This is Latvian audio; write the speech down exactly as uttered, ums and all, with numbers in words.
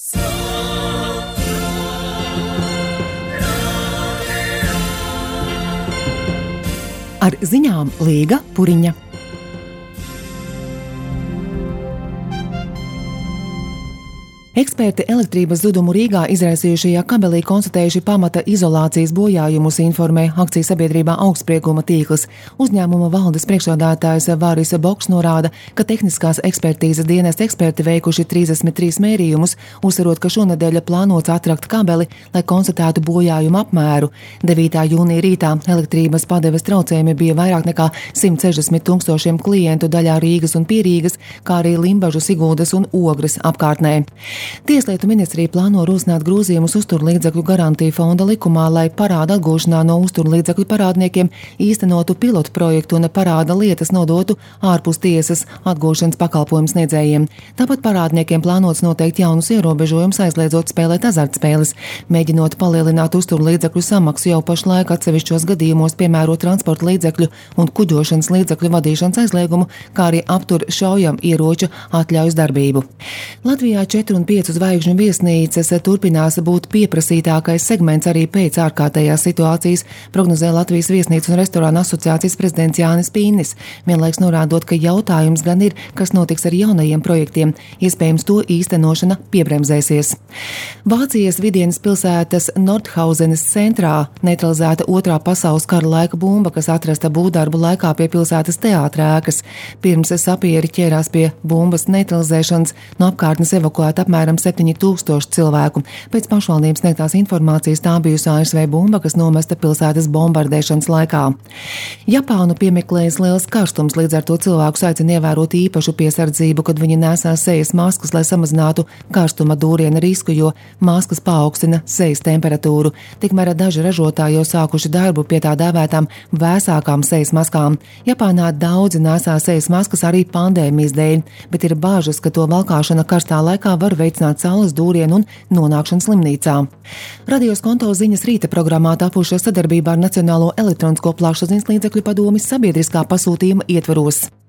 Ar ziņām Līga Puriņa. Eksperti elektrības zudumu Rīgā izraisījušajā kabelī konstatējuši pamata izolācijas bojājumus, informē akcijas sabiedrībā Augstsprieguma tīkls. Uzņēmuma valdes priekšsēdētājs Vāris Boks norāda, ka tehniskās ekspertīzes dienesta eksperti veikuši trīsdesmit trīs mērījumus, uzsverot, ka šonedēļ plānots atrakt kabeli, lai konstatētu bojājumu apmēru. devītā jūnija rītā elektrības padeves traucējumi bija vairāk nekā simt sešdesmit tūkstošiem klientu daļā Rīgas un Pierīgas, kā arī Limbažu, Siguldas un Ogres apkārtnē. Tieslietu ministrija plāno rosināt grozījumus uzturlīdzekļu garantiju fonda likumā, lai parāda atgūšanā no uzturlīdzekļu parādniekiem īstenotu pilotu projektu un parāda lietas nodotu ārpus tiesas atgūšanas pakalpojumu sniedzējiem. Tāpat parādniekiem plānots noteikt jaunus ierobežojumus, aizliedzot spēlēt azartspēles, mēģinot palielināt uzturlīdzekļu samaksu jau pašlaik atsevišķos gadījumos piemēro transporta līdzekļu un kuģošanas līdzekļu vadīšanas aizliegumu, kā arī aptur šaujam ieroču atļaujas darbību. Latvijā četru un piecu zvaigžņu viesnīcas turpinās būt pieprasītākais segments arī pēc ārkārtējās situācijas, prognozē Latvijas viesnīcu un restorānu asociācijas prezidents Jānis Pīnis, vienlaiks norādot, ka jautājums gan ir, kas notiks ar jaunajiem projektiem, iespējams to īstenošana piebremzēsies. Vācijas vidienas pilsētas Nordhausenes centrā neutralizēta otrā pasaules kara laika bumba, kas atrasta būvdarbu laikā pie pilsētas teātra ēkas. Pirms sapieri ķērās pie bumbas neutralizēšanas, no apkārtnes evakuēta apmēram septiņi tūkstoši cilvēku. Pēc pašvaldības sniegtās informācijas tā bijusi A S V bumba, kas nomesta pilsētas bombardēšanas laikā. Japānu piemeklējas liels karstums, līdz ar to cilvēkus aicina ievērot īpašu piesardzību, kad viņi nesās sejas maskas, lai samazinātu karstuma dūriena risku, jo maskas paaugstina sejas temperatūru. Tikmēr daži ražotāji jau sākuši darbu pie tā dēvētām vēsākām sejas maskām. Japānā daudzi nesās sejas maskas arī pandēmijas dēļ, bet ir bāžas, ka to valkāšana karstā laikā var veicināt saules dūrienu un nonākšanu slimnīcā. Radio Skonto ziņas rīta programmā tapušas sadarbībā ar Nacionālo elektronisko plašsaziņas līdzekļu padomes sabiedriskā pasūtījuma ietvaros.